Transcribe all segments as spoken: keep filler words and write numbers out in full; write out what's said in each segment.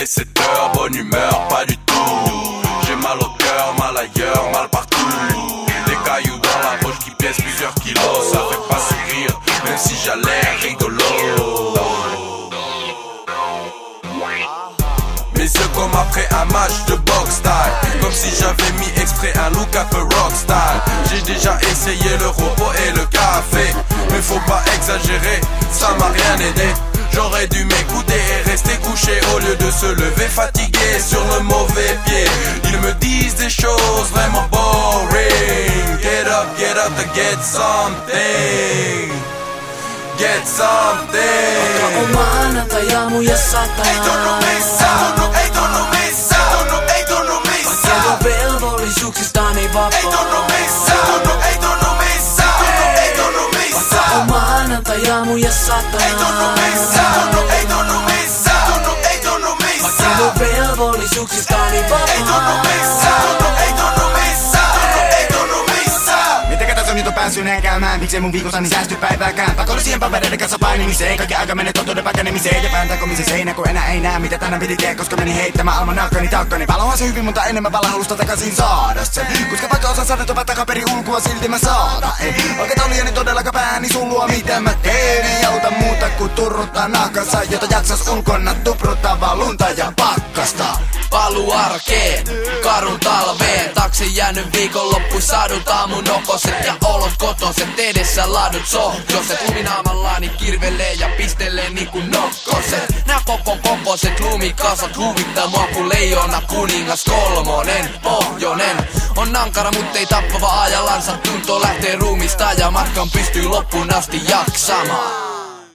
est sept heures, bonne humeur, pas du tout. J'ai mal au cœur, mal ailleurs, mal partout. Des cailloux dans la poche qui pèsent plusieurs kilos. Ça fait pas sourire, même si j'allais rigolo. Mes yeux comme après un match de boxe style, comme si j'avais mis exprès un look un peu rock style. J'ai déjà essayé le repos et le café, mais faut pas exagérer, ça m'a rien aidé. J'aurais dû m'écouter et rester couché au lieu de se lever fatigué sur le mauvais pied. Ils me disent des choses vraiment boring. Get up, get up to get something. Get something. Vaikka on maanantai aamu ja sataa. Ei tunnu missään, tunnu, ei tunnu missään, tunnu, ei tunnu missään. Vaikka velvollisuuksistani vapaa. Ei tunnu missään, tunnu, ei tunnu missään, tunnu, ei tunnu missään. Vaikka on maanantai aamu ja sataa. Ei tunnu missään, tunnu, ei tunnu missään, tunnu, ei tunnu missään. Vaikka velvollisuuksistani vapaa. Ei tunnu missään, tunnu, ei tunnu missään, tunnu, ei tunnu missään. Mitenkä tässä nyt on päässyt näin käymään? Miksei mun viikossani säästy päivääkään? Pakollisien papereiden kanssa painimiseen. Kaikki aika menee totuuden pakenemiseen. Ja pään takomisen seinä, kun enää ei näe mitä tänään piti tehdä. Koska meni heittämään almanakkani takkani. Valohan se hyvin, mutta enemmän valahalusta takaisin saada sen. Koska vaikka osan sanottua takaperi ulkoa, silti mä saada. Ei oikeet oli niin todellakaan pääni sullua. Mitä mä teen? Ei auta muuta kuin turruttaa nahkansa, jota jaksas ulkona tupruttavaa lunta ja pakkasta. Paluu arkeen, karun talveen. Taksi jäänyt viikonloppu sadut aamun okoset ja olot kotoset. Edessä laadut sohjoset. Luminaamallani kirvelee ja pistelee niinku nokkoset. Nää koko kokoset lumikasat huvittaa mua kun leijona kuningas kolmonen. Pohjonen on ankara mut ei tappava ajallansa. Tunto lähtee ruumista ja matkan pystyy loppuun asti jaksamaan.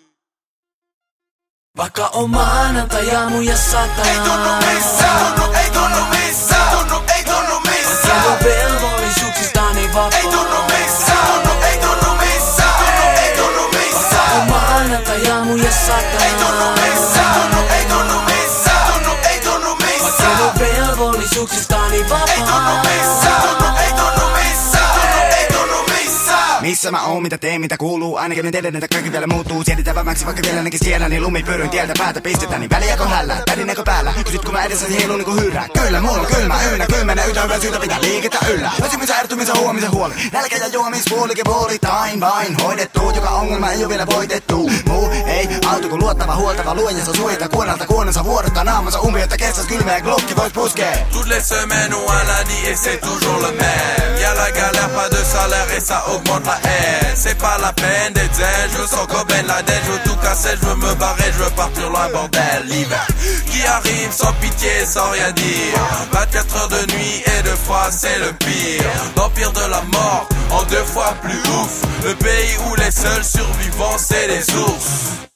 Vaikka on maanantai aamu ja sataa. Ei tunnu missään, tunnu, ei tunnu missään, tunnu, ei tunnu missään. Vaikka velvollisuuksistani vapaa. Ei tunnu missään, tunnu, ei tunnu missään, tunnu, ei tunnu missään. Vaikka on maanantai aamu ja sataa. Ei tunnu missään, tunnu, ei tunnu missään, tunnu, ei tunnu missään. Vaikka velvollisuuksistani vapaa. Ei tunnu missään, tunnu, ei tunnu missään, tunnu, ei tunnu missään. Missä mä oon, mitä teen, mitä kuuluu? Aina kävin teidän, että kaikki vielä muuttuu. Sieditään vämäksi, vaikka vielä nekin siellä. Niin lumipyöryn tieltä päätä pistetään. Niin väliäkö hällä, tärinäkö päällä? Kysyt kun mä edessäsi heilun niinku hyrrää. Kyllä, mulla on kylmä yynä, kymmenä yhtä hyvää syytä pitää liikettä yllä. Väsymisen, ärtymisen, huomisen huoli. Nälkä ja juomispuolikin puolitain vain hoidettu. Joka ongelma ei oo vielä voitettu. Muu ei auto kun luottava, huoltava, luenjassa suojata. Kuonalta kuonensa vuodottaa naamansa umpi, jotta kestäs kylmä ja glokki vois puskee. Toutes les semaines ou un lundi et c'est toujours le même. Y'a la galère, pas de salaire et ça augmente la haine. C'est pas la peine d'être zen, je sens comme Ben Laden. Je veux tout casser, je veux me barrer, je veux partir loin bordel. L'hiver qui arrive sans pitié, sans rien dire. vingt-quatre heures de nuit et deux fois c'est le pire. L'empire de la mort en deux fois plus ouf. Le pays où les seuls survivants c'est les ours.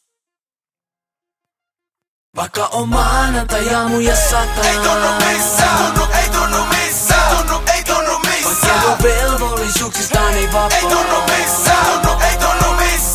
Vaikka on maanantai aamu ja sataa. Ei tunnu missään, tunnu, ei tunnu missään, tunnu, ei tunnu missään. Vaikka velvollisuuksistani vapaa. Ei tunnu missään, tunnu, ei tunnu missään.